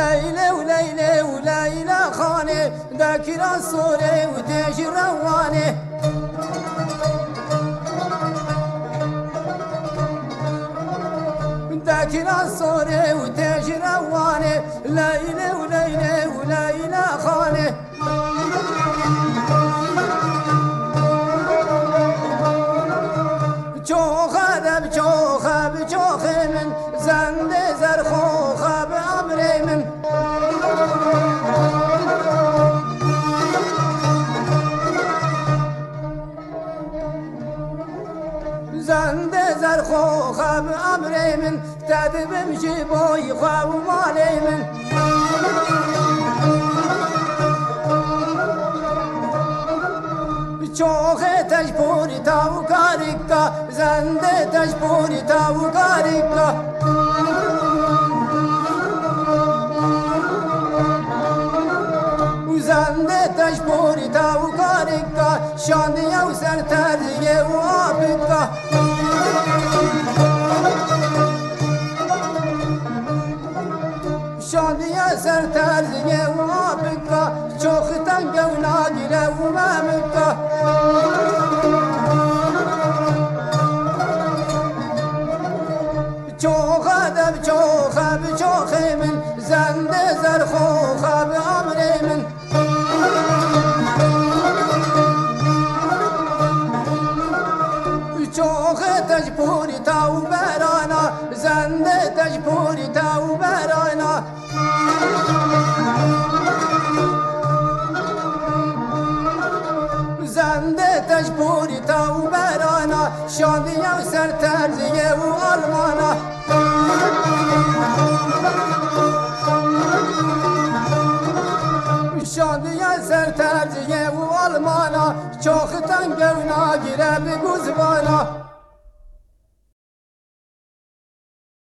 لیله و لیله و لیله خانه دکران سوره و دیج روانه دکران سوره و دیج روانه لیله و لیله و لیله خانه چوخ من زنده زرخوخ به امر من زنده زرخوخ به امر من تدبم جبوی خواه و مال من چوخ تجپوری تاو کاریکا زنده تجپوری تاو کاریکا زنده تجپوری تاو کاریکا شاندی او سر تردیه و آبیکا شاندی سر تردیه و آبیکا چوخ تنگه و ناگیره و ممکا چوخ من زنده زرخوخ به امر من چوخ تجپوری تاو برانا زنده تجپوری تاو برانا زنده تجپوری تاو برانا شاندی او سر ترزیه و آلمانا شاندی سر ترزیه و آلمانا چوخ تنگه و ناگیره بگو زبانا